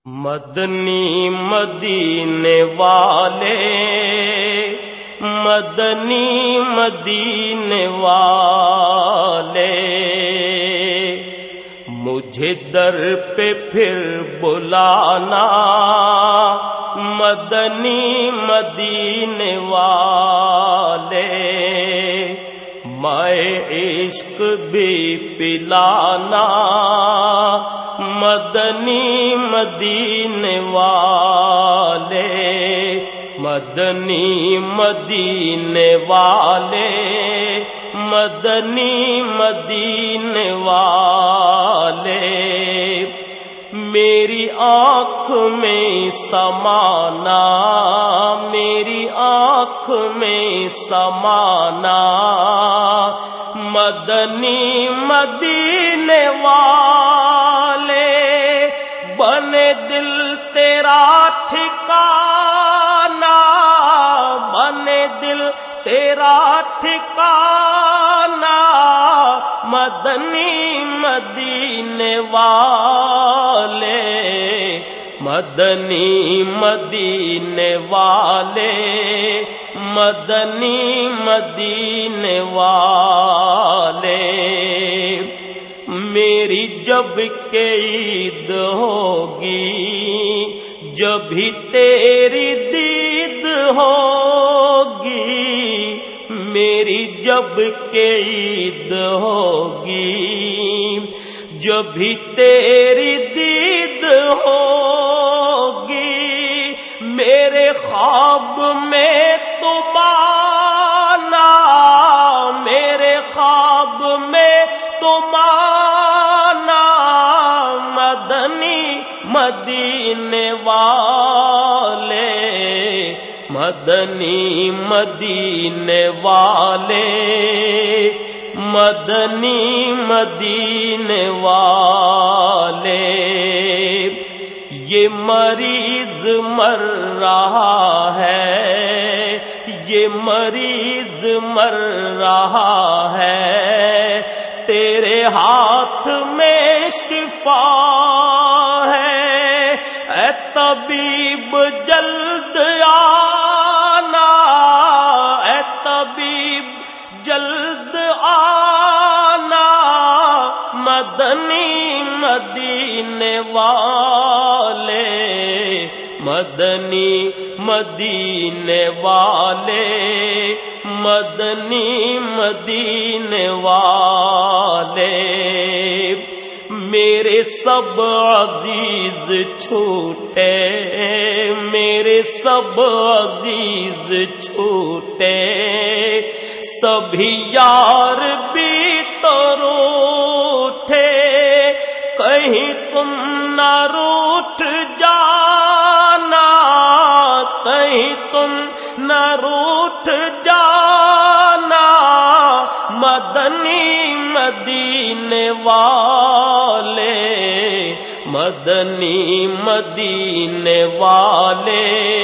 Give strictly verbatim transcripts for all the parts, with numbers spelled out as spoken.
مدنی مدینے والے، مدنی مدینے والے، مجھے در پہ پھر بلانا، مدنی مدینے والے، مائے عشق بھی پلانا، مدنی مدینے والے، مدنی مدینے والے، مدنی مدینے والے، میری آنکھ میں سمانا، میری آنکھ میں سمانا، مدنی مدینے والے، بنے دل تیرا ٹھکانا، بنے دل تیرا ٹھکانا، مدنی مدینے والے، مدنی مدینے والے، مدنی مدینے والے، میری جب کہ عید ہوگی، جبھی تیری دید ہوگی، میری جب کہ عید ہوگی، جبھی تیری دید ہوگی، میرے خواب میں تم آنا، میرے خواب میں تم آنا، مدنی مدینے والے، مدنی مدینے والے، مدنی مدینے والے، یہ مریض مر رہا ہے، یہ مریض مر رہا ہے، تیرے ہاتھ میں شفا ہے، اے طبیب جلد آنا، اے طبیب جلد آنا، مدنی مدینے والے، مدنی مدینے والے، مدنی مدینے والے، میرے سب عزیز چھوٹے، میرے سب عزیز چھوٹے، سبھی یار بھی تو روٹھے، کہیں تم نہ روٹھ جانا، کہیں تم نہ روٹھ جانا، مدنی مدینے والے، مدنی مدینے والے،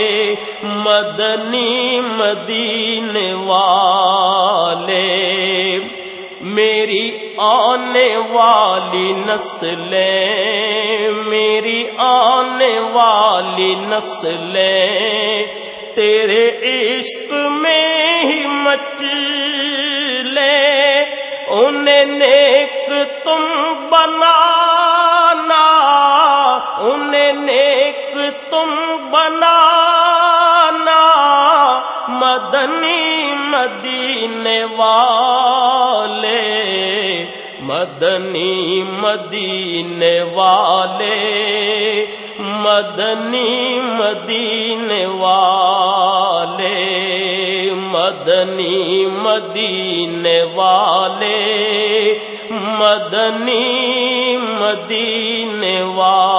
مدنی مدینے والے، میری آنے والی نسلیں، میری آنے والی نسلیں، تیرے عشق میں ہی مچلے، انہیں نیک تم بنانا، انہیں نیک تم بنانا، مدنی مدینے والے، مدنی مدینے والے، مدنی مدینے والے، مدنی مدینے والے، مدنی مدینے والے۔